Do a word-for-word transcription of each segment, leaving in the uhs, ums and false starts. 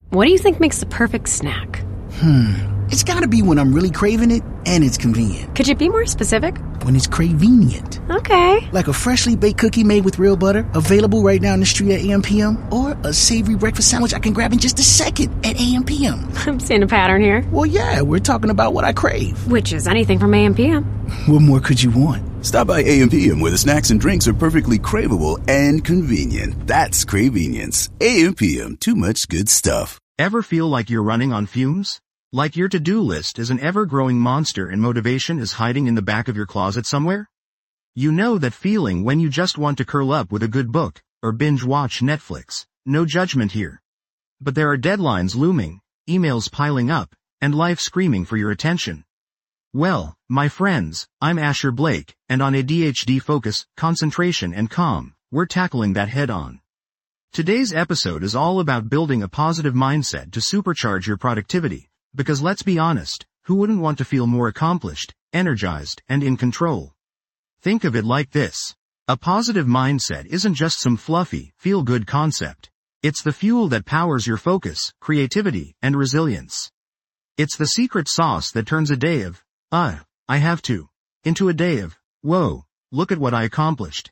What do you think makes the perfect snack? Hmm. It's gotta be when I'm really craving it and it's convenient. Could you be more specific? When it's cravenient. Okay. Like a freshly baked cookie made with real butter, available right now in the street at A M P M, or a savory breakfast sandwich I can grab in just a second at A M P M. I'm seeing a pattern here. Well, yeah, we're talking about what I crave. Which is anything from A M P M. What more could you want? Stop by A M P M where the snacks and drinks are perfectly craveable and convenient. That's Cravenience. A M P M, too much good stuff. Ever feel like you're running on fumes? Like your to-do list is an ever-growing monster and motivation is hiding in the back of your closet somewhere? You know that feeling when you just want to curl up with a good book, or binge-watch Netflix. No judgment here. But there are deadlines looming, emails piling up, and life screaming for your attention. Well, my friends, I'm Asher Blake, and on A D H D Focus, Concentration and Calm, we're tackling that head-on. Today's episode is all about building a positive mindset to supercharge your productivity. Because let's be honest, who wouldn't want to feel more accomplished, energized, and in control? Think of it like this. A positive mindset isn't just some fluffy, feel-good concept. It's the fuel that powers your focus, creativity, and resilience. It's the secret sauce that turns a day of, uh, I have to, into a day of, whoa, look at what I accomplished.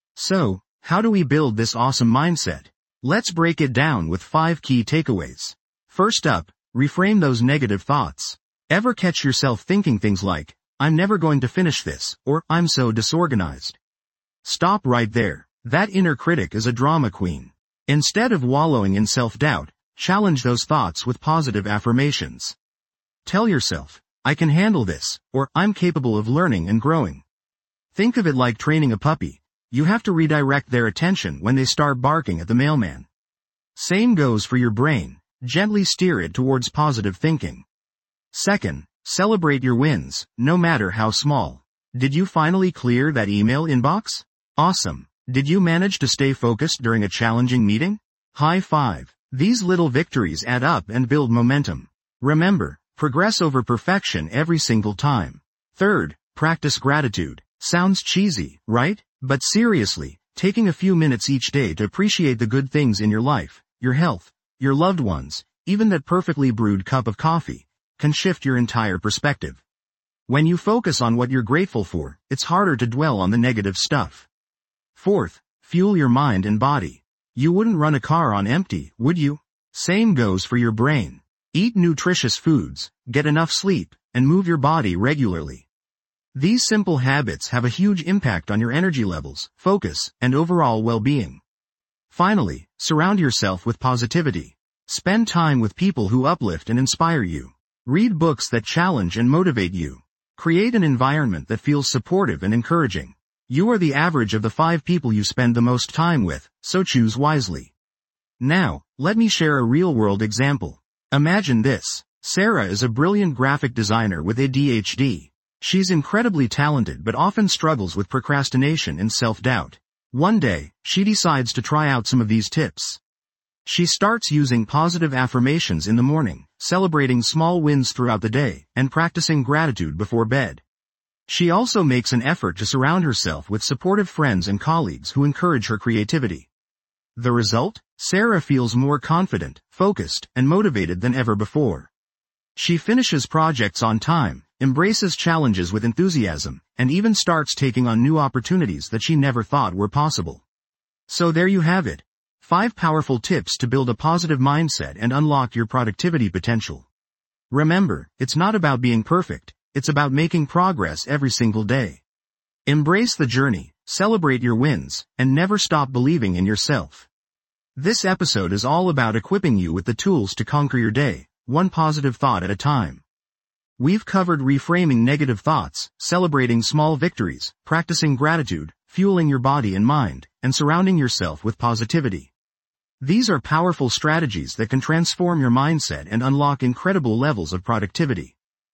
So, how do we build this awesome mindset? Let's break it down with five key takeaways. First up, reframe those negative thoughts. Ever catch yourself thinking things like, I'm never going to finish this, or I'm so disorganized? Stop right there. That inner critic is a drama queen. Instead of wallowing in self-doubt, challenge those thoughts with positive affirmations. Tell yourself, I can handle this, or I'm capable of learning and growing. Think of it like training a puppy. You have to redirect their attention when they start barking at the mailman. Same goes for your brain. Gently steer it towards positive thinking. Second, celebrate your wins, no matter how small. Did you finally clear that email inbox? Awesome. Did you manage to stay focused during a challenging meeting? High five. These little victories add up and build momentum. Remember, progress over perfection every single time. Third, practice gratitude. Sounds cheesy, right? But seriously, taking a few minutes each day to appreciate the good things in your life, your health, your loved ones, even that perfectly brewed cup of coffee, can shift your entire perspective. When you focus on what you're grateful for, it's harder to dwell on the negative stuff. Fourth, fuel your mind and body. You wouldn't run a car on empty, would you? Same goes for your brain. Eat nutritious foods, get enough sleep, and move your body regularly. These simple habits have a huge impact on your energy levels, focus, and overall well-being. Finally, surround yourself with positivity. Spend time with people who uplift and inspire you. Read books that challenge and motivate you. Create an environment that feels supportive and encouraging. You are the average of the five people you spend the most time with, so choose wisely. Now, let me share a real-world example. Imagine this. Sarah is a brilliant graphic designer with A D H D. She's incredibly talented but often struggles with procrastination and self-doubt. One day, she decides to try out some of these tips. She starts using positive affirmations in the morning, celebrating small wins throughout the day, and practicing gratitude before bed. She also makes an effort to surround herself with supportive friends and colleagues who encourage her creativity. The result? Sarah feels more confident, focused, and motivated than ever before. She finishes projects on time, embraces challenges with enthusiasm, and even starts taking on new opportunities that she never thought were possible. So there you have it. Five powerful tips to build a positive mindset and unlock your productivity potential. Remember, it's not about being perfect, it's about making progress every single day. Embrace the journey, celebrate your wins, and never stop believing in yourself. This episode is all about equipping you with the tools to conquer your day, one positive thought at a time. We've covered reframing negative thoughts, celebrating small victories, practicing gratitude, fueling your body and mind, and surrounding yourself with positivity. These are powerful strategies that can transform your mindset and unlock incredible levels of productivity.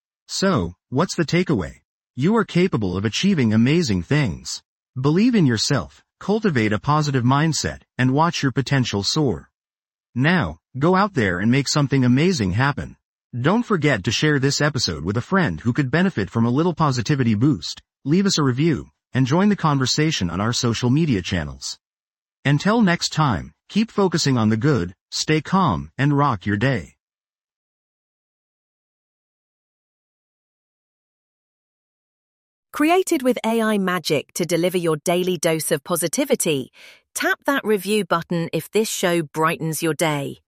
So, what's the takeaway? You are capable of achieving amazing things. Believe in yourself, cultivate a positive mindset, and watch your potential soar. Now, go out there and make something amazing happen. Don't forget to share this episode with a friend who could benefit from a little positivity boost. Leave us a review, and join the conversation on our social media channels. Until next time, Keep focusing on the good, stay calm, and rock your day. Created with A I magic to deliver your daily dose of positivity, tap that review button if this show brightens your day.